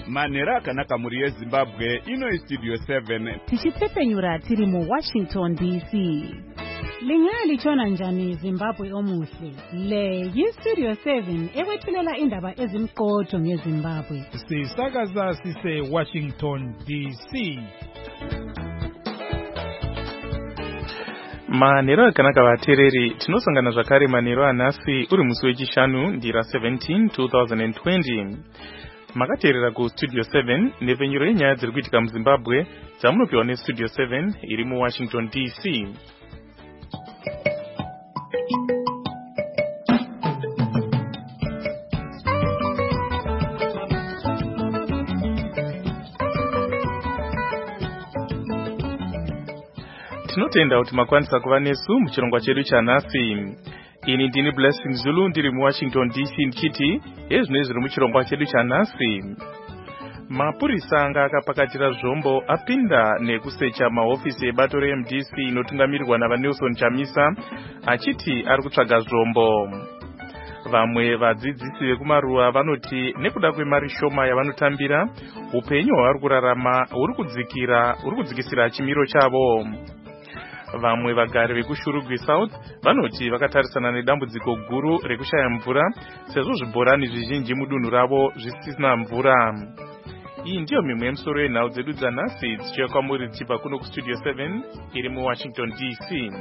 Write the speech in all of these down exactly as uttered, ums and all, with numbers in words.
manhero akanaka mhuri yezimbabwe. Ino istudio seven tichitsepenyura tiri muwashington D C. Lingaya lichona njani Zimbabwe omuhle? Le yistudio seven ewethulela indaba ezimqotho ngeZimbabwe. Sisakaza sise Washington D C. Manhero akanaka vateereri, tinosangana zvakare manhero anhasi uri musi wechishanu ndira seventeen two thousand twenty. Makateerera kustudio seven nepfenyuro yenyaya dziri kuitika muZimbabwe dzamunopiwa nestudio seven iri muWashington D C. Tinotenda kuti makwanisa kuva nesu muchirongwa chedu chanhasi. Ini ndini Blessing Zulu ndiri muWashington D C ndichiti ezvinoi zviri muchirongwa chedu chanhasi. Mapurisa anga akapakatira zvombo apinda nekusecha mahofisi ebato re M D C inotungamirirwa naVanelson Chamisa achiti ari kutsvaga zvombo. Vamwe vadzidzisi vekumaruwa vanoti nekuda kwemari shoma yavanotambira upenyu hwavari kurarama huri kudzikira huri kudzikisira chimiro chavo. Vamwe vagari vekuShurugwi South vanoti vakatarisana nedambudziko guru rekushaya mvura sezvo zvibhorani zvizhinji mudunhu ravo zvisina mvura. Iyi ndiyo mimwe yemisoro yenhau dzedu dzanhasi dzichiuya kwamuri dzichibva kuno kustudio seven iri muWashington D C.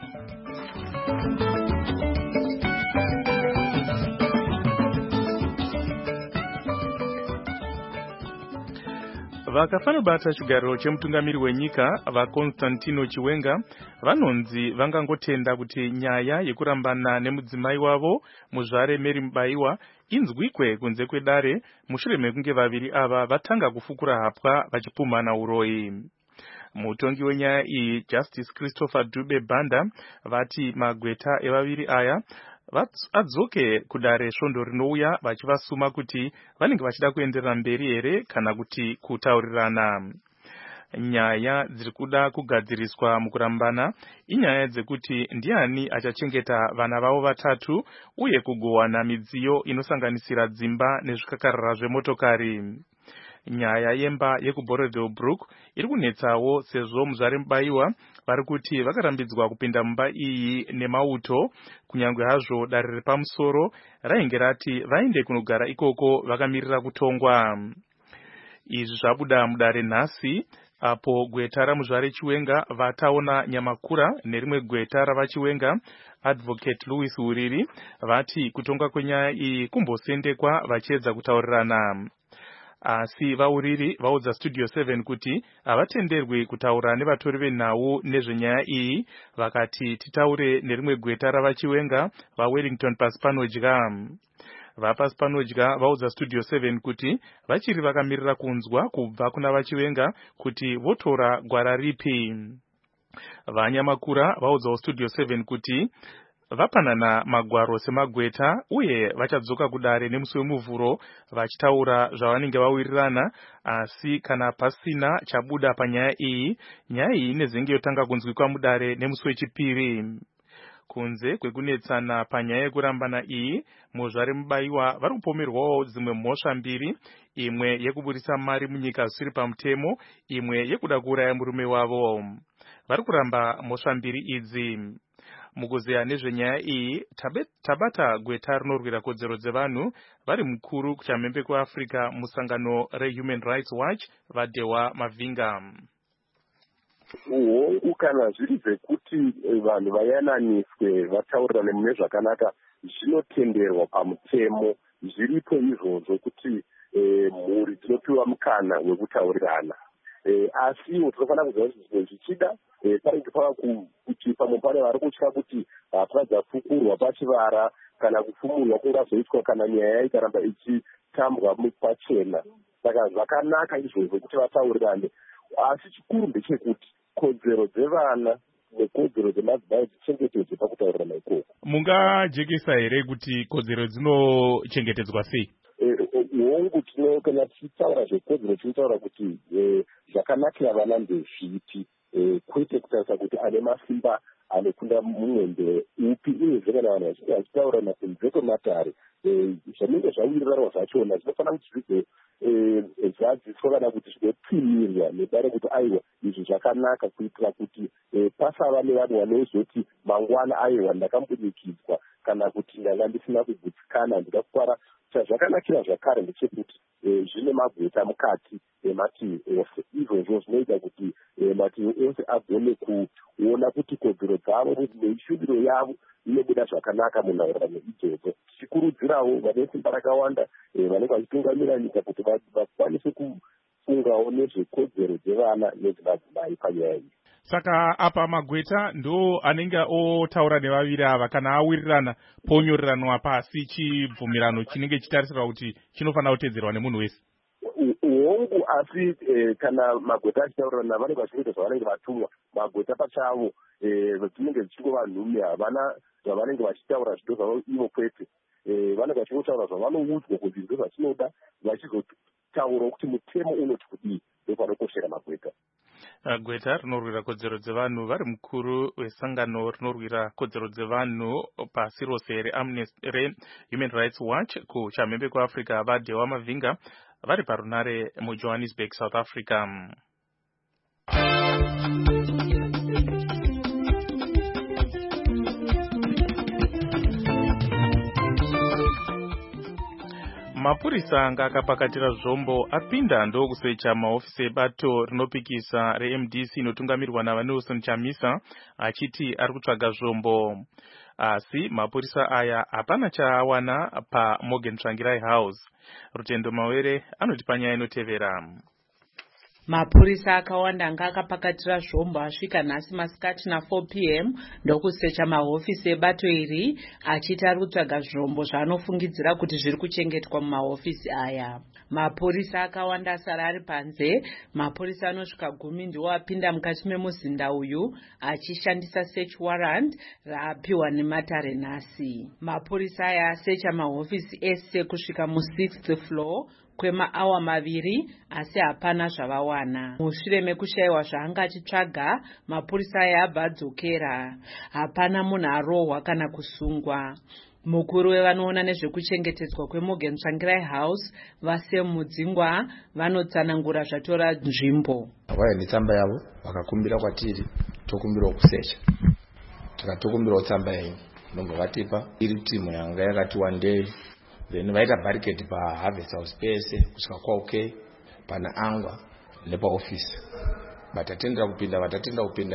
Vakafanobata chigariro chemutungamiri wenyika vaConstantino Chiwenga vanonzi vangangotenda kuti nyaya yekurambana nemudzimai wavo muzvare Mary Mubaiwa inzwikwe kunze kwedare mushure mekunge vaviri ava vatanga kufukura hapwa vachipumhana uroyi. Mutongi wenyaya iyi Justice Christopher Dube Banda vati magweta evaviri aya adzoke kudare svondo rinouya vachivasuma kuti vanenge vachida kuenderera mberi here kana kuti kutaurirana. Nyaya dziri kuda kugadziriswa mukurambana inyaya dzekuti ndiani achachengeta vana vavo vatatu uye kugowana midziyo inosanganisira dzimba nezvikakarara zvemotokari. Nyaya yemba yekuBorodilbrook iri kunetsawo sezvo muzvare Mubaiwa vari kuti vakarambidzwa kupinda mumba iyi nemauto kunyange hazvo dare repamusoro rainge rati vaende kunogara ikoko vakamirira kutongwa. Izvi zvabuda mudare nhasi apo gweta ramuzvare Chiwenga vataona Nyamakura nerimwe gweta ravaChiwenga Advocate Louis Uriri vati kutonga kwenyaya iyi kumbosendekwa vachiedza kutaurirana. Asi vauriri vaudza studio seven kuti havatenderwi kutaura nevatori venhau nezvenyaya iyi vakati titaure nerimwe gweta ravaChiwenga vaWellington pasi panodya. Vapasi panodya vaudza studio seven kuti vachiri vakamirira kunzwa kubva kuna vaChiwenga kuti votora gwara ripi. VaNyamakura vaudzawo studio seven kuti vapanana magwaro semagweta uye vachadzoka kudare nemusi wemuvhuro vachitaura zvavanenge vawirirana, asi kana pasina chabuda panyaya iyi, nyaya iyi inezenge yotanga kunzwikwa mudare nemusi wechipiri. Kunze kwekunetsana panyaya yekurambana iyi, muzvare Mubaiwa vari kupomerwawo dzimwe mhosva mbiri, imwe yekuburisa mari munyika zvisiri pamutemo, imwe yekuda kuuraya murume wavo. Vari kuramba mhosva mbiri idzi. Mukuzeya nezvenyaya iyi tabata gweta rinorwira kodzero dzevanhu vari mukuru kuchamhembe kuAfrica musangano reHuman Rights Watch vaDewa Mavinga. Uhongu kana zviri zvekuti vanhu vayananiswe vataurirane mune zvakanaka zvinotenderwa pamutemo, zviripo izvozvo kuti mhuri dzinopiwa mukana wekutaurirana. Asiwo tinofanira kuziva kuti zvimwe zvichida panenge pava kuti pamwe pane vari kutya kuti hapwa dzafukurwa pachivara kana kufumurwa kungazoitwa kana nyaya ikaramba ichitambwa pachena. Saka zvakanaka izvozvo kuti vataurirane, asi chikuru ndechekuti kodzero dzevana nekodzero dzemadzimai dzichengetedzwe pakutaurirana ikoko. Mungajekesa here kuti kodzero dzinochengetedzwa sei? Hongu tino kana tichitaura zvekodzero tinotaura kuti zvakanakira vana ndezvipi. e, kwete kutarisa kuti ane masimba anokunda mumwembe upi, uyezve kana vanhu vachinge vachitaurana kunze kwematare zvinenge zvawirirana zvachona zvinofanira kuti zvive zvadziswa kana kuti zvinopfimirwa nedare kuti aiwa izvi zvakanaka kuitira kuti pasava nevanhu vanozoti mangwana aiwa ndakambunikidzwa kana kuti ndanga ndisina kugutsikana ndikakuvara. Chazvakanakira zvakare ndechekuti zvine magweta mukati emativi ose. Izvozvo zvinoita kuti mativi ose agone kuona kuti kodzero dzavo neishuviro yavo inobuda zvakanaka munharaunda idzodzo. Tichikurudzirawo vane simba rakawanda vanenge vachitungamira nyika kuti vakwanise kufungawo nezvekodzero dzevana nedzemadzimai panyaya iyi. Saka apa magweta ndo anenge otaura nevaviri ava kana awirirana ponyoreranwa pasi chibvumirano chinenge chitarisirwa kuti chinofanira kutedzerwa nemunhu wese. Hongu, asi kana magweta achitaurirana vanenge vachinoita zvavanenge vatumwa. Magweta pachavo dzinenge dzichingova nhume, havana zvavanenge vachitaura zvito zvavo ivo kwete. Vanenge vachingotaura zvavanoudzwa kuti ndo zvachinoda, vachizotaurawo kuti mutemo unoti kudii. Ndopanokoshera magweta. Gweta rinorwira kodzero dzevanhu vari mukuru wesangano rinorwira kodzero dzevanhu pasi rose reHuman Rights Watch kuchamhembe kuAfrica vaDhewa Mavhinga vari parunare muJohannesburg, South Africa. Mapurisa anga akapakatira zvombo apinda ndokusecha mahofisi ebato rinopikisa reM D C inotungamirwa naVanelson Chamisa achiti ari kutsvaga zvombo. Asi mapurisa aya hapana chaawana paMorgan Tsvangirai House. Rutendo Mawere anoti panyaya inotevera. Mapurisa akawanda anga akapakatira zvombo asvika nhasi masikati na four p m ndokusecha mahofisi ebato iri achiti ari kutsvaga zvombo zvaanofungidzira kuti zviri kuchengetwa mumahofisi aya. Mapurisa akawanda asara ari panze. Mapurisa anosvika gumi ndiwo apinda mukati memuzinda uyu achishandisa search warrant raapiwa nematare nhasi. Mapurisa aya asecha mahofisi ese kusvika mu-sixth floor kwemaawa maviri asi hapana zvavawana. Mushure mekushayiwa zvaanga achitsvaga, mapurisa aya abva adzokera. Hapana munhu arohwa kana kusungwa. Mukuru wevanoona nezvekuchengetedzwa kweMorgan Tsvangirai House Vasem Mudzingwa vanotsanangura zvatora nzvimbo. Vaya netsamba yavo vakakumbira kwatiri tokumbirawo kusecha. Takatokumbirawo tsamba yenyu nobva vatipa iri timu yanga yakati one day. Then vaita barricade pa Harvest House pese kusvika kwauk pana angwa nepaofisi. Vatatendera kupinda vatatendera kupinda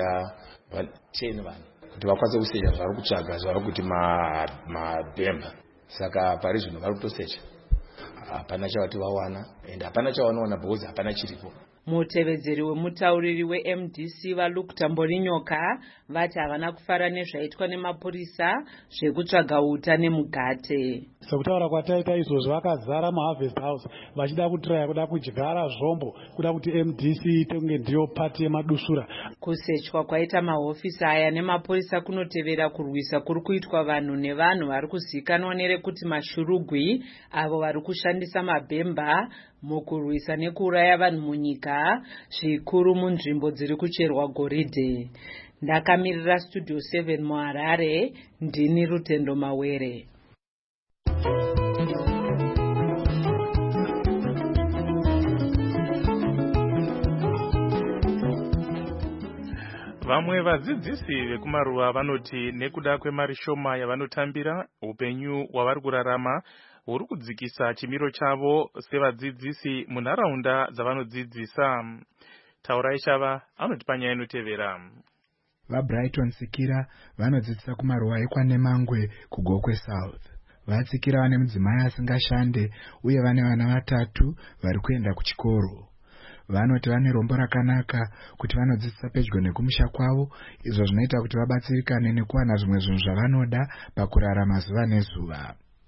ten vanhu kuti vakwanise kusecha zvari kutsvaga zvari kuti mabhemba. Saka pari zvino vari kutosecha. Hapana chavati vawana ende hapana chavanowana because hapana chiripo. Mutevedzeri wemutauriri weM D C vaLukta Mborinyoka vati havana kufara nezvaitwa nemapurisa zvekutsvaga uta nemugate. Sekutaura kwataita izvozvo vakazara muHarvest House vachida kutiraya kuda kudyara zvombo kuda kuti M D C itonge ndiyo pati yemadusura. Kusechwa kwaita mahofisi aya nemapurisa kunotevera kurwisa kuri kuitwa vanhu nevanhu vari kuzikanwa nerekuti mashurugwi avo vari kushandisa mabhemba mukurwisa nekuuraya vanhu munyika, zvikuru munzvimbo dziri kucherwa goridhe. Ndakamirira Studio seven muHarare, ndini Rutendo Mawere. Vamwe vadzidzisi vekumaruwa vanoti nekuda kwemari shoma yavanotambira, upenyu hwavari kurarama huri kudzikisa chimiro chavo sevadzidzisi munharaunda dzavanodzidzisa. Taurai Shava anoti panyaya inotevera. VaBrighton Sikira vanodzidzisa kumaruwa ekwaNemangwe kuGokwe South. Vatsikira vane mudzimai asingashande uye vane vana vatatu vari kuenda kuchikoro. Vanoti vane rombo rakanaka kuti vanodzidzisa pedyo nekumusha kwavo, izvo zvinoita kuti vabatsirikane nekuwana zvimwe zvinhu zvavanoda pakurarama zuva nezuva.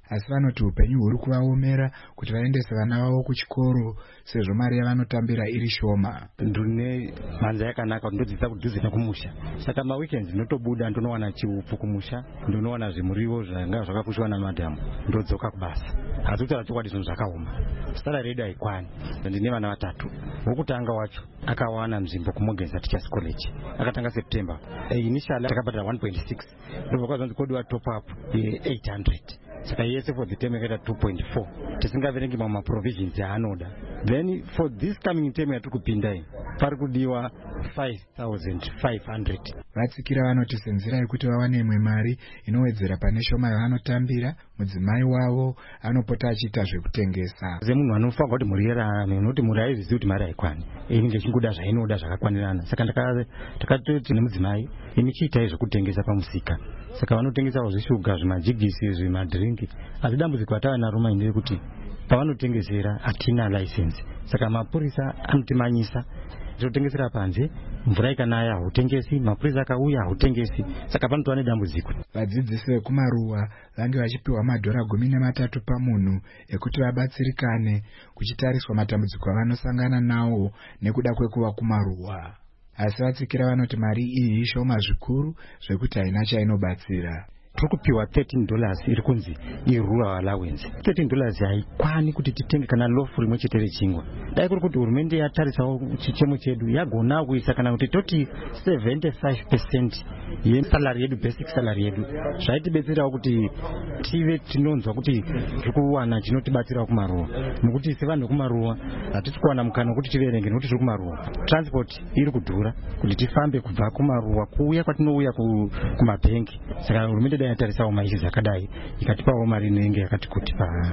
asi vanoti upenyu huri kuvaomera kuti vaendese vana vavo kuchikoro sezvo mari yavanotambira iri shoma. Ndine mhanza yakanaka kuti ndodzidza kudhuze nekumusha, saka maweekends ndinotobuda ndonowana chiupu kumusha, ndonowana zvimuriwo zvanga zvakapushwa namadhamu, ndodzoka kubasa. Asi kutaura chokwadi zvinhu zvakaoma, salary yedu haikwani. Ndine vana vatatu, wokutanga wacho akawana nzvimbo kuMorgan's Teachers College, akatanga September. Initially takabhadhara one point six, ndobva kwazvanzi kodiwa top up eight hundred. Saka yese for the term yakaita two point four, tisingaverengi mamwe provisions yaanoda. Then for this coming term yatiri kupinda iyi pari kudiwa five thousand five hundred. Vatsikira vanoti senzira yekuti vawane imwe mari inowedzera pane shoma yavanotambira, mudzimai wavo anopota achiita zvekutengesa. Semunhu anofanirwa kuti mhuri yerarame, noti mhuri haizvizivi kuti mari haikwane, inenge ichingoda zvainoda zvakakwanirana. Saka takatoti nemudzimai imi chiitai zvekutengesa pamusika. Saka vanotengesawo zvishuga, zvimajigisi, zvimadhiringi. Asi dambudziko ratava naro maindiri kuti pavanotengesera hatina license. Saka mapurisa anotimanyisa, totengesera panze, mvura ikanaya hautengesi, mapurisa akauya hautengesi. Saka panotova nedambudziko. Vadzidzisi vekumaruwa vange vachipiwa madhora gumi nematatu pamunhu ekuti vabatsirikane kuchitariswa matambudziko avanosangana nawo nekuda kwekuva kumaruwa. Asi vatsikira vanoti mari iyi ishoma zvikuru zvekuti haina chainobatsira. Tiri kupiwa thirteen dollars iri kunzi irural allowance. thirteen dollars haikwani kuti titenge kana lofu rimwe chete rechingwa. Dai kuri kuti hurumende yatarisawo chichemo chedu yagona kuisa kana kuti toti seventy-five percent yesalary yedu, basic salary yedu, zvaitibetserawo kuti tive tinonzwa kuti tiri kuwana chinotibatsirawo kumaruwa. Nokuti sevanhu vekumaruwa hatisi kuwana mukana wekuti tiverenge nokuti tiri kumaruwa. Transport iri kudhura kuti tifambe kubva kumaruwa kuuya kwatinouya kumabhengi. Saka hurumende dai yatarisawo maizvi zvakadai ikatipawo mari inenge yakati kuti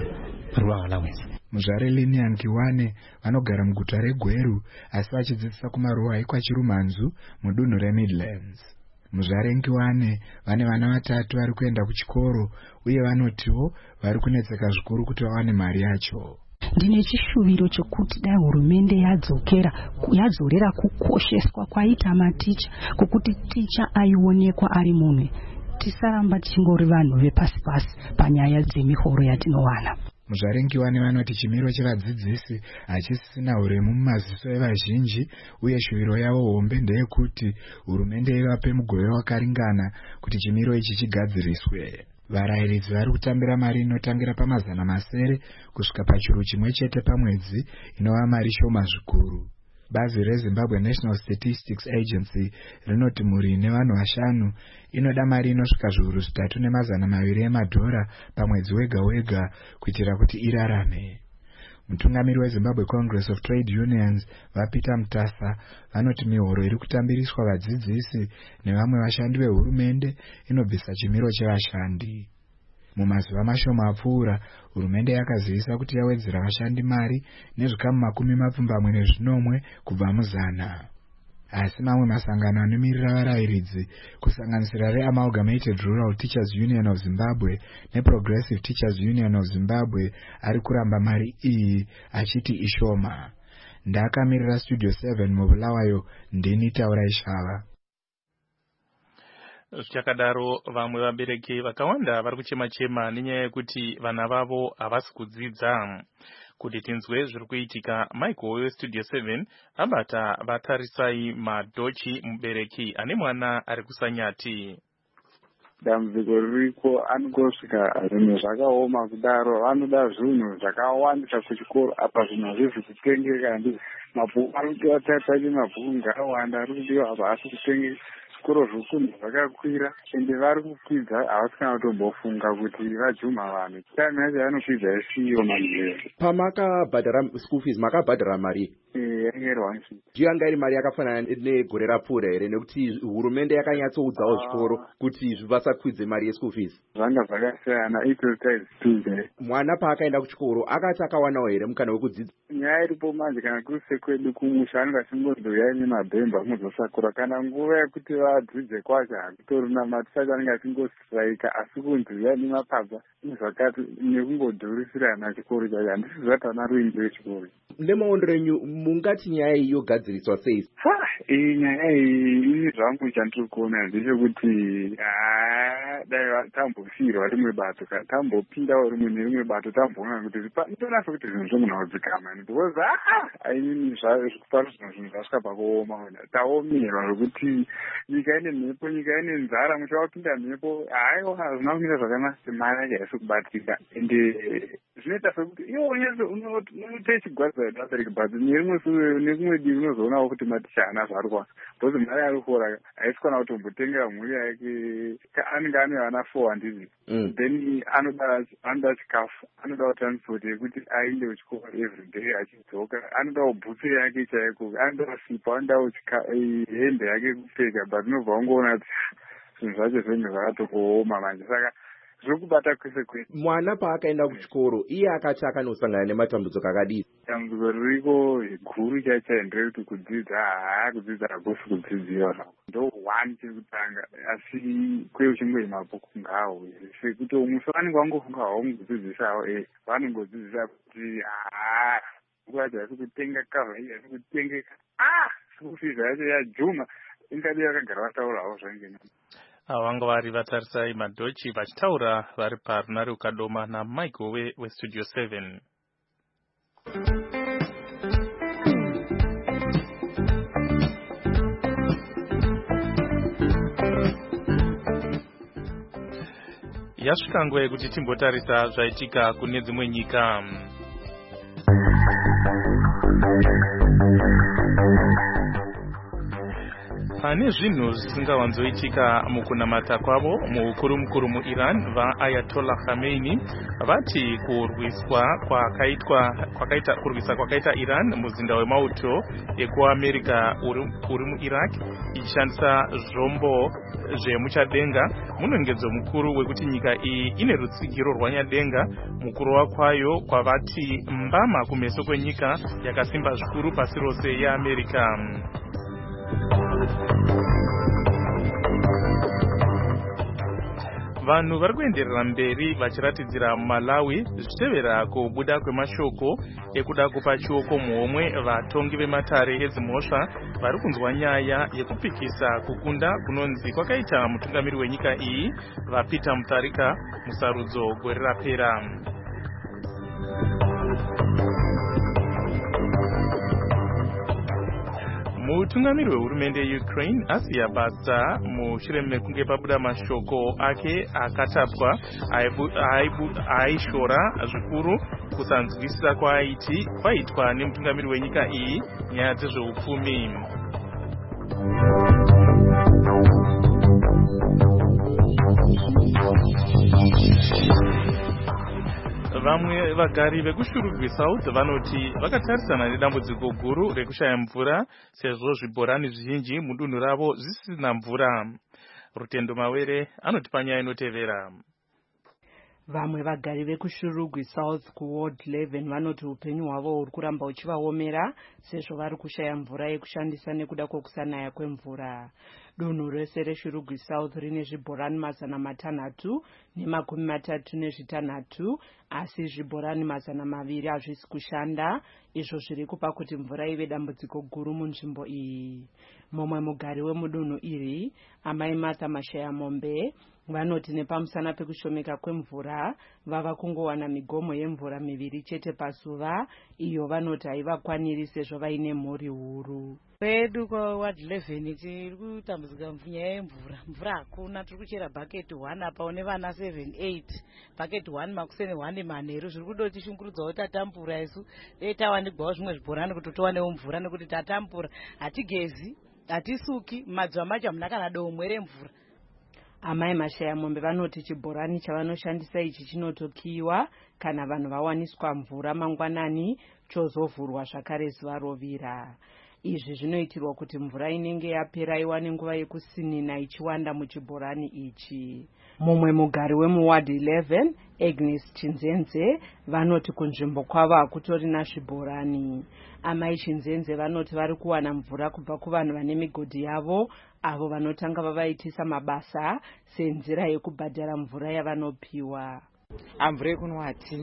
paruwa allowance. Muzvare Linian Kiwane vanogara muguta reGweru asi vachidzidzisa kumaruwa ikwaChirumanzu mudunhu reMidlands. Muzvare Nkiwane vane vana vatatu vari kuenda kuchikoro uye vanotiwo vari kunetseka zvikuru kuti vawane mari yacho. Ndine chishuviro chokuti dai hurumende yadzokera yadzorera kukosheswa kwaita maticha, kukuti ticha aionekwa ari munhu, tisaramba tichingori vanhu vepasi pasi panyaya dzemihoro yatinowana. Muzvare Nkiwane vanoti chimiro chevadzidzisi hachisisina uremu mumaziso evazhinji uye shuviro yavo hombe ndeyekuti hurumende ivape mugove wakaringana kuti chimiro ichi chigadziriswe. Varayiridzi vari kutambira mari inotangira pamazana masere kusvika pachuru chimwe chete pamwedzi, inova mari shoma zvikuru. Bazi reZimbabwe National Statistics Agency rinoti mhuri ine vanhu vashanu inoda mari inosvika zviuru zvitatu nemazana maviri emadhora pamwedzi wega wega kuitira kuti irarame. Mutungamiri weZimbabwe Congress of Trade Unions vaPeter Mutasa vanoti mihoro iri kutambiriswa vadzidzisi nevamwe vashandi vehurumende inobvisa chimiro chevashandi. Mumazuva mashoma apfuura, hurumende yakazivisa kuti yawedzera vashandi mari nezvikamu makumi mapfumbamwe nezvinomwe kubva muzana. Asi mamwe masangano anomirira varayiridzi kusanganisira reAmalgamated Rural Teachers Union of Zimbabwe neProgressive Teachers Union of Zimbabwe ari kuramba mari iyi achiti ishoma. Ndakamirira Studio seven mubulawayo ndini Taura Ishava. Zvichakadaro vamwe vabereki vakawanda vari kuchema-chema nenyaya yekuti vana vavo havasi kudzidza. Kuti tinzwe zviri kuitika, Michael weStudio seven abata vatarisai Madhochi, mubereki ane mwana ari kusanyati. Dambudziko ririko anongosvika zvinhu zvakaoma kudaro, vanoda zvinhu zvakawandisa kuchikoro apa zvinhu hazvisi kutengeka. Ndi mabhuku ari kudiwa taitache mabhuku ngawanda ari kudiwa apa asi kutengeka. Zvikoro zvikuru zvakakwira ende vari kukwidza havasi kana kutombofunga kuti vajuma vanhu. Time yacho yavanokwidza isiyo manzvera. Pamakabhadhara school fees makabhadhara mari? Eh, yainge one fifty. Ndiyo yanga iri mari yakafanana negore rapfuura here, nekuti hurumende yakanyatsoudzawo zvikoro kuti vasakwidze mari yeschool fees? Zvanga zvakasiyana, equal times two. Mwana paakaenda kuchikoro akati akawanawo here mukana wekudzidza? Nyaya iripo manje, kana kuri sekwedu kumusha anenge achingozoyai nemabhemba muzosakura, kana nguva yekuti vadzidze kwacho hakutorina matisacho anenge achingosiraika, asi kunzi yai nemapabva zvakati nekungodhurisirana chikoro chacho. Handisi zvati ana ruinji wechikoro. nemaondero enyu mungati nyaya iyi yogadziriswa sei? iyi nyaya iyi ini zvangu chandiri kuona ndechekuti dai tambofirwa rimwe bato kana tambopindawo rimwe nerimwe bato tamboona kuti ndonasa kuti zvinhu zvemunhaudzikama because ainini pano zvino zvinhu zvasvika pakuoma taomerwa zvokuti nyika ine mhepo nyika ine nzara muchavapinda mhepo haiwa hazvina kumira zvakanaka mari yacho haisi kubatika ende zvinoita sekuti iwo unoita chigwadza abereki but nerimwe nekumwe divi unozoonawo kuti maticha haana zvarikwa bcause mari ari kuora haisi kwana kutombotengera mhuri yake anenge ane vana four handiti then anoda chikafu anodawo transport yekuti aende kuchikoro everyday achidzoka anodawo bhutsu yake chaiko anodawo sipo anodawo hembe yake kupfeka but unobva ungoona kuti zvinhu zvacho zvenyu zvakatokuoma manje saka zvokubata kwese kwese. Mwana paakaenda kuchikoro iye akati akanosangana nematambudziko akadii? Dambudziko ririko guru chacho nderekuti kudzidza haa kudzidza hakusi kudzidzira zvako ndo one chiri kutanga asi kwe uchingoye mabhuku ngawo sekuti musi vanenge vangofunga haumukudzidzisawo e vanongodzidzisa kuti haa bhuku yacho haisi kutenga kava iyi haisi kutengeka ah sikufiza yacho yajuma ingadi yakagara vataurawo zvangena. Vanga vari vatarisai madhochi vachitaura vari parunare ukadoma naMichael weStudio seven. Yasvika nguva yekuti timbotarisa zvaitika kune dzimwe nyika. Pane zvinhu zvisingawanzoitika mukunamata kwavo muukuru mukuru muIran vaAyatollah Khamenei vati kurwiswa kwakaitwa kwakaita kurwisa kwakaita Iran muzinda wemauto ekuAmerika uri muIraq ichishandisa zvombo zvemuchadenga munongedzo mukuru wekuti nyika iyi ine rutsigiro rwanyadenga mukuru wakwayo kwavati mbama kumeso kwenyika yakasimba zvikuru pasi rose yeAmerika. Vanhu vari kuenderera mberi vachiratidzira Malawi zvichitevera kubuda kwemashoko ekuda kupa chioko muhomwe vatongi vematare edzimhosva vari kunzwa nyaya yekupikisa kukunda kunonzi kwakaita mutungamiri wenyika iyi vaPeter Mutharika musarudzo gore rapera. Mutungamiri wehurumende yeUkraine asiya basa mushure mekunge pabuda mashoko ake akatapwa aishora zvikuru kusanzwisisa kwaiti kwaitwa nemutungamiri wenyika iyi nyaya dzezveupfumi. Vamwe vagari vekushurugwi South vanoti vakatarisana nedambudziko guru rekushaya mvura sezvo zvibhorani zvizhinji mudunhu ravo zvisina mvura. Rutendo Mawere anoti panyaya inotevera. Vamwe vagari vekushurugwi South kuward eleven vanoti upenyu hwavo huri kuramba uchivaomera sezvo vari kushaya mvura yekushandisa nekuda kwokusanaya kwemvura. Dunhu rese reshurugwi South rine zvibhorani mazana matanhatu nemakumi matatu nezvitanhatu asi zvibhorani mazana maviri hazvisi kushanda, izvo zviri kupa kuti mvura ive dambudziko guru munzvimbo iyi. Mumwe mugari wemudunhu iri amai Martha Mashayamombe vanoti nepamusana pekushomeka kwemvura vava kungowana migomo yemvura miviri chete pasuva, iyo vanoti haivakwaniri sezvo vaine mhuri huru. Kwedu kwaward eleven tiri kutambudzika nyaya yemvura. Mvura hakuna, tiri kuchera bucket one apa une vana seven eight. Bucket one makuseni one manheru zviri kudoti shungurudzawo tatambura isu. Dei tawanikwawo zvimwe zvibhorani kuti towanewo mvura nekuti tatambura. Hatigezi, hatisuki, mazuva macho hamuna kana domwe remvura. Amai Mashayamombe vanoti chibhorani chavanoshandisa ichi chinotokiwa kana vanhu vawaniswa mvura mangwanani chozovhurwa zvakare zuva rovira. Izvi zvinoitirwa kuti mvura inenge yapera iwane nguva yekusinina ichiwanda muchibhorani ichi. Mumwe mugari wemuward eleven Agnes Chinzenze vanoti kunzvimbo kwavo hakutorina zvibhorani. Amai Chinzenze vanoti vari kuwana mvura kubva kuvanhu vane migodhi yavo avo vanotanga vavaitisa mabasa senzira yekubhadhara mvura yavanopiwa. Mvura yekunwa hatina,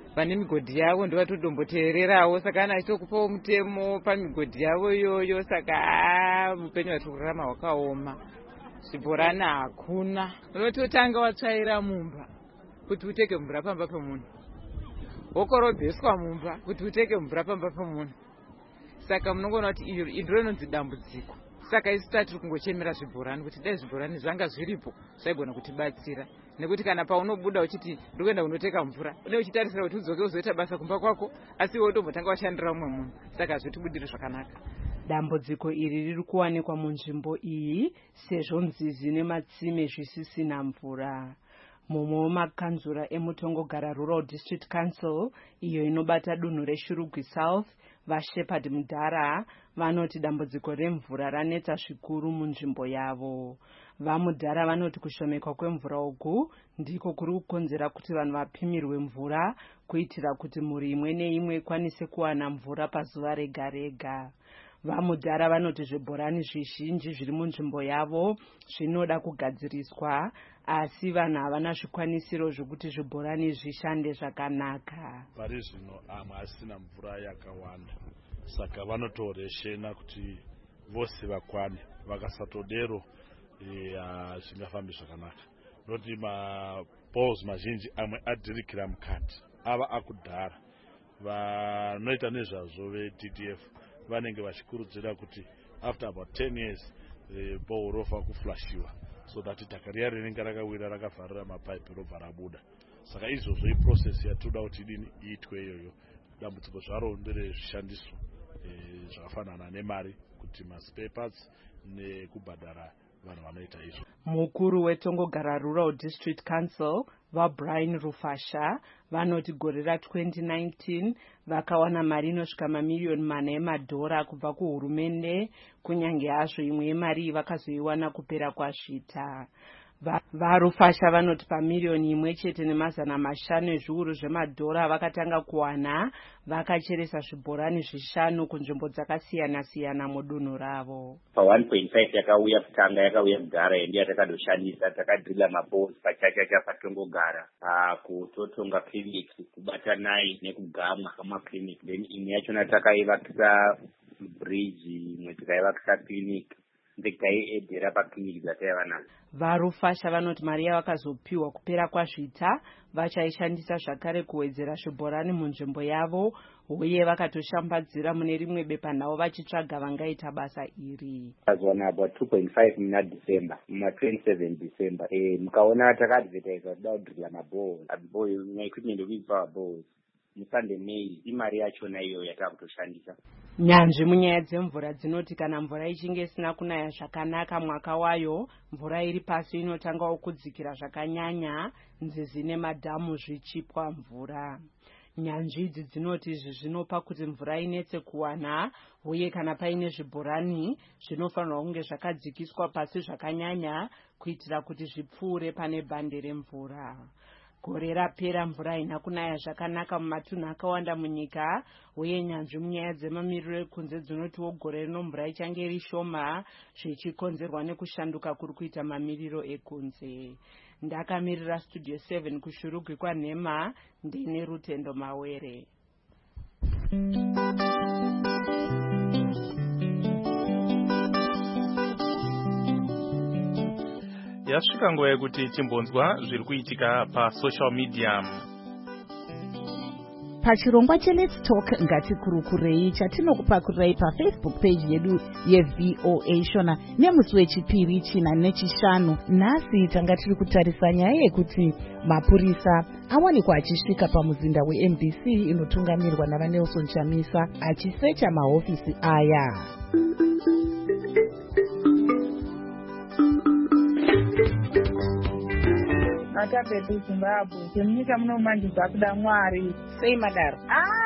vane migodhi yavo ndovatodomboteererawo, saka ana achitokupawo mutemo pamigodhi yavo iyoyo. Saka upenyu hwatiri kurarama hwakaoma, zvibhorani hakuna. Unototanga watsvaira mumba kuti uteke mvura pamba pemunhu, wokorobheswa mumba kuti uteke mvura pamba pemunhu. Saka munongoona kuti iro ndiro rinonzi dambudziko. Saka isi tiri kungochemera zvibhorani kuti dai zvibhorani zvanga zviripo zvaigona kutibatsira, nekuti kana paunobuda uchiti ndokuenda kunoteka mvura une uchitarisira kuti udzoke uzoita basa kumba kwako, asi iwe utombotanga washandira umwe munhu, saka hazvitibudiri zvakanaka. Dambudziko iri riri kuwanikwa munzvimbo iyi sezvo nzizi nematsime zvisisina mvura. Mumwe wemakanzura eMutongogara Rural District Council iyo inobata dunhu reShurugwi South, vaShepherd Mudhara, vanoti dambudziko remvura ranetsa zvikuru munzvimbo yavo. VaMudhara vanoti kushomekwa kwemvura uku ndiko kuri kukonzera kuti vanhu vapimirwe mvura kuitira kuti mhuri imwe neimwe ikwanise kuwana mvura pazuva rega rega. VaMudhara vanoti zvibhorani zvizhinji zviri munzvimbo yavo zvinoda kugadziriswa, asi vanhu havana zvikwanisiro zvokuti zvibhorani zvishande zvakanaka. Pari zvino amwe asina mvura yakawanda, saka vanotoreshena kuti vose vakwane. Vakasatodero zvingafambi zvakanaka, noti mabholes mazhinji amwe adhirikira mukati ava akudhara. Vanoita nezvazvo ve-T T F vanenge vachikurudzira kuti after about ten years bhoro rofa kuflashiwa, so that dhaka riya rinenge rakawira rakavharira mapaipi robva rabuda. Saka izvozvo iprocess yatoda kuti idini iitwe iyoyo. Dambudziko zvaro nderezvishandiso zvakafanana nemari kuti maspare parts nekubhadhara vanhu vanoita izvo. Mukuru weTongogara Rural District Council vaBrian Rufasha vanoti gore ra-twenty nineteen vakawana mari inosvika mamiliyoni mana emadhora kubva kuhurumende, kunyange hazvo imwe yemari vakazoiwana kupera kwasvita. VaRufasha vanoti pamiliyoni imwe chete nemazana mashanu ezviuru zvemadhora vakatanga kuwana, vakacheresa zvibhorani zvishanu kunzvimbo dzakasiyana siyana mudunhu ravo. Pa one point five yakauya kutanga yakauya kudhara endi yatakadoshandisa, takadrilla mabholes pachachacha paTongogara kutotonga clinic, kubata nai nekugamwa kwamaclinic, then imwe yachona takaivakisa bridge, imwe tikaivakisa clinic, ndikaiedhera paclinic dzataiva nadzo. VaRufasha vanoti mari yavakazopiwa kupera kwasvita vachaishandisa zvakare kuwedzera zvibhorani munzvimbo yavo, uye vakatoshambadzira mune rimwe bepanhau vachitsvaga vangaita basa iri. Tazowana about two point five muna December, muna twenty-seven December. Eh, mukaona takaadvertisa kuda kudrilla mabholes, equipment of power balls. Musunday mail, imari yachona iyo yatakutoshandisa. Nyanzvi munyaya dzemvura dzinoti kana mvura ichinge isina kunaya zvakanaka mwaka wayo, mvura iri pasi inotangawo kudzikira zvakanyanya, nzizi nemadhamu zvichipwa mvura. Nyanzvi idzi dzinoti izvi zvinopa kuti mvura inetse kuwana, uye kana paine zvibhorani zvinofanirwa kunge zvakadzikiswa pasi zvakanyanya kuitira kuti zvipfuure pane bhande remvura. Gore rapera mvura haina kunaya zvakanaka mumatunhu akawanda munyika, uye nyanzvi munyaya dzemamiriro ekunze dzinotiwo gore rino mvura ichange iri shoma, zvichikonzerwa nekushanduka kuri kuita mamiriro ekunze. Ndakamirira Studio seven kuShurugwi kwaNhema, ndine Rutendo Mawere. Yasvika nguva yekuti chimbonzwa zviri kuitika pasocial media. Pachirongwa cheLet's Talk ngatikurukurei chatinokupakurai paFacebook page yedu yeV O A Shona nemusi wechipiri china nechishanu. Nhasi tanga tiri kutarisa nyaya yekuti mapurisa awanikwa achisvika pamuzinda weM D C inotungamirwa navaNelson Chamisa achisecha mahofisi aya. Atapetu Zimbabwe, semunyika muno manje zvakuda Mwari. Sei madaro? Ah!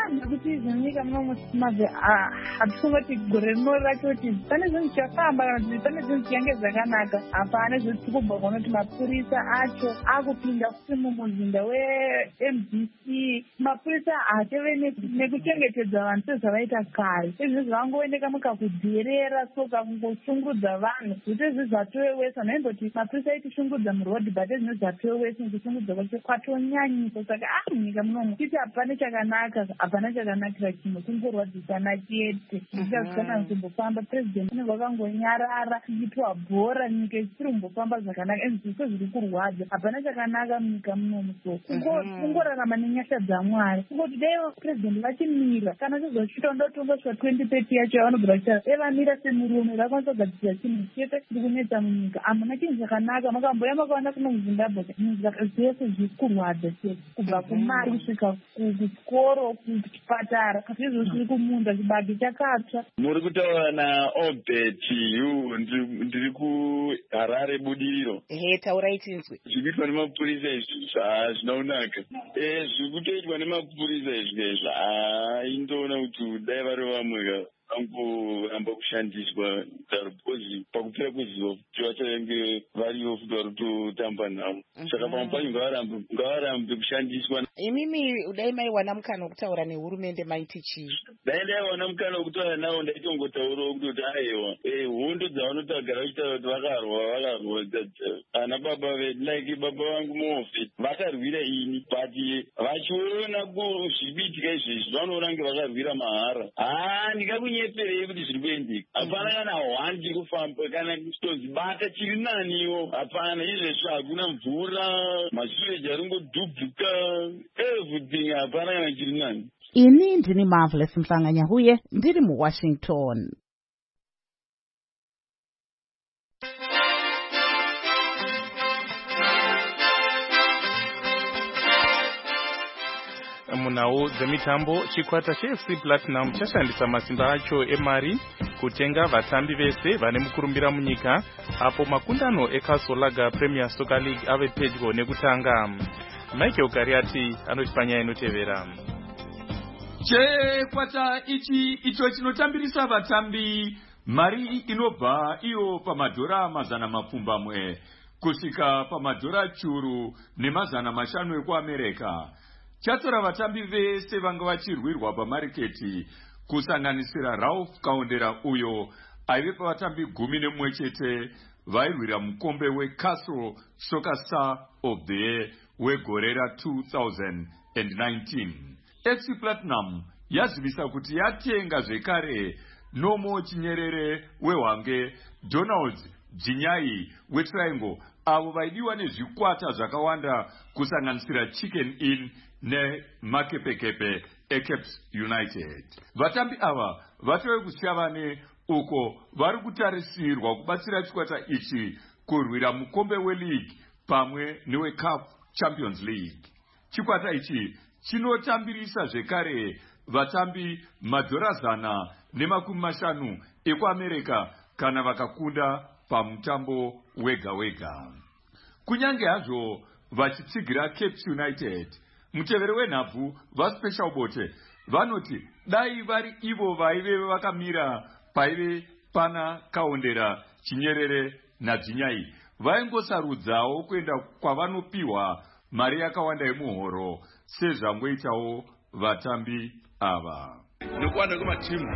nekuti zvinyika munomu mabve hatifungoti gore rinori racho kuti pane zvinhu zvichafamba kana kuti pane zvinhu zichange zvakanaka. Hapana zviri kubva kunoti mapurisa acho akupinda futi mumuzinda we-M D C. Mapurisa haateve nekuchengetedza vanhu sezvavaita kare. Izvi zvavangoendeka mukakudherera soka kungoshungudza vanhu kuti izvi zvatowewesa. Naimboti mapurisa aitishungudza murodhi but izvi zvatowewesa nekushungudza kwacho kwatonyanyisa. Saka ah munyika munomu titi hapana chakanaka, hapana chakanakira chimwe, kungorwadzisana chete. Zvichazikana kumbofamba president unenge wakangonyarara ichitwa bhora nyika isiri kumbofamba zvakanaka. Ezviso zviri kurwadza, hapana chakanaka munyika munomu. So kungorarama nenyasha dzaMwari, kungoti dai president vachimira kana chizosvika ndotongosvika twenty thirty yacho yavanobva vachita evamira semurume vakwanisa kugadzira chinhu chete chiri kunetsa munyika. Hamuna chinhu chakanaka. Makamboya makaona kuno muZimbabwe nyika zvese zviri kurwadza chete, kubva kumari kusvika kuchikoro kuchipatara, izvo zviri kumunda chibage chakatsva. Muri kutaura naObert Yu, ndiri kuHarare Budiriro. Ehe, taurai tinzwe. Zvikuitwa nemapurisa izvi zvazvinaunaka. Eh, zviri kutoitwa nemapurisa izvi haindoona kuti dai vari vamwe angoramba kushandiswa because pakupera kwezuva kuti vachange variyo futi vari kutotamba navo. Saka pamwe pacho ngavarambe kushandiswa. Imimi dai maiwana mukana wokutaura nehurumende maiti chii? Dai ndaiwana mukana wokutaura navo ndaitongotaurawo kutoti aiwa hondo dzavanotagara vachitaura kuti vakarwa vakarwa ana baba vedu like baba vangu Mofe vakarwira ini but vachiona kuzvibitika izvezvi vanoona nge vakarwira mahara. Ah ndingakunyeperei kuti zviri kuendeka. Hapana kana one chiri kufamba kana kutonzi bata chiri naniwo. Hapana izvezvi hakuna mvura, masureji aringodhubhuka everything. Hapana kana chiri nani. Ini ndini Marvelous Mhlanga-Nyahuye ndiri muWashington. Munhau dzemitambo, chikwata cheF C Platinum chashandisa masimba acho emari kutenga vatambi vese vane mukurumbira munyika apo makundano eCastle Lager Premier Soccer League ave pedyo nekutanga. Michael Kariati anoti panyaya inotevera. Chikwata ichi icho chinotambirisa vatambi mari inobva iyo pamadhora mazana mapfumbamwe kusvika pamadhora churu nemazana mashanu ekuAmerika. Chatora vatambi vese vanga vachirwirwa pamariketi kusanganisira Ralph Kaondera uyo aive pavatambi gumi nemumwe chete vairwira mukombe weCastle Soccer Star of the Year wegore ra two thousand nineteen. F C Platinum yazivisa kuti yatenga zvekare Nomo Chinyerere weHwange, Donald Jinyai weTriangle avo vaidiwa nezvikwata zvakawanda kusanganisira Chicken Inn neMakepekepe eCaps United. Vatambi ava vatove kuShavane uko vari kutarisirwa kubatsira chikwata ichi kurwira mukombe weLeague pamwe neweCup Champions League. Chikwata ichi chinotambirisa zvekare vatambi madhora zana nemakumi mashanu ekuAmerika kana vakakunda pamutambo wega wega. Kunyange hazvo vachitsigira Caps United, mutevere wenhabvu vaSpecial Bote vanoti dai vari ivo vaive vakamira paive pana Kaondera, Chinyerere naDzinyai vaingosarudzawo kuenda kwavanopiwa mari yakawanda yemuhoro sezvangoitawo vatambi ava. Nokuwanda kwematimu,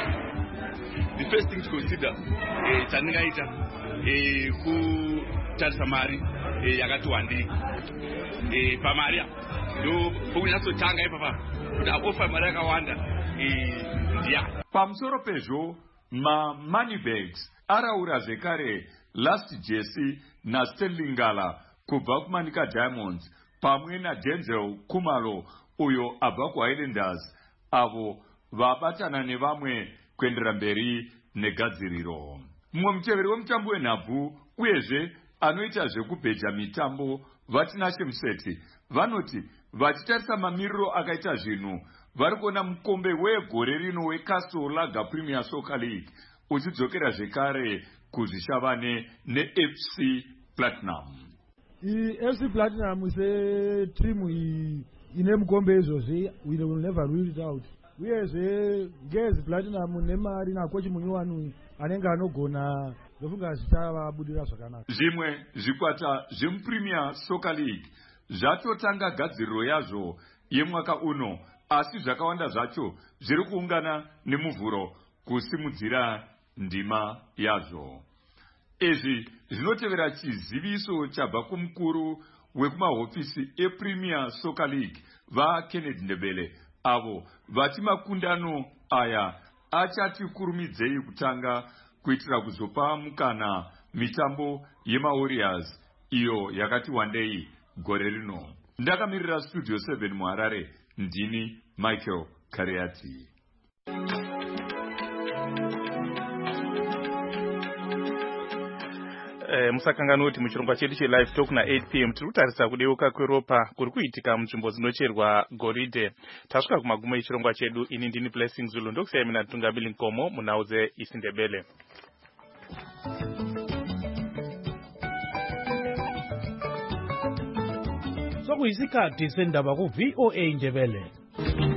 the first thing to consider eh tandingaita eh kutarisa mari eh yakati wandei eh pamari ndo kunyatsotanga ipapa kuti akofa mari yakawanda eh ndiya. Pamusoro pezvo ma money bags araura zvekare Last Jesse na Stanley Ngala kubva kuManika Diamonds pamwe naDenzel Kumalo uyo abva kuHighlanders avo vabatana nevamwe kuendera mberi negadziriro. Mumwe muteveri wemutambo wenhabvu uyezve anoita zvekubheja mitambo Vatinashe Museti vanoti vachitarisa mamiriro akaita zvinhu vari kuona mukombe wegore rino weCastle Lager Premier Soccer League uchidzokera zvekare kuzvishavane neF C Platinum. iF C Platinum setimu ine mukombe izvozvi we will never rule it out. Uyezve ngezi platinum nemari nakochi munyowani anenge anogona ndofunga zvichavabudirira zvakanaka. Zvimwe zvikwata zvemuPremier Soccer League zvatotanga gadziriro yazvo yemwaka uno, asi zvakawanda zvacho zviri kuungana nemuvhuro kusimudzira ndima yazvo. Izvi zvinotevera chiziviso chabva kumukuru wekumahofisi ePremier Soccer League vaKennedy Ndebele, avo vati makundano aya achati kurumidzei kutanga kuitira kuzopa mukana mitambo yemaWarriors iyo yakati wandei gore rino. Ndakamirira Studio seven muHarare, ndini Michael Kariati. Eh, musakangana kuti muchirongwa chedu chelive talk na eight p m tiri kutarisa kudeuka kweropa kuri kuitika munzvimbo dzinocherwa goridhe. Tasvika kumagumo echirongwa chedu. Ini ndini Blessing Zulu, ndokusiyai mina Tungamili Nkomo munhau dzeIsindebele. Sokuyisikhathi sendaba ku V O A Ndebele.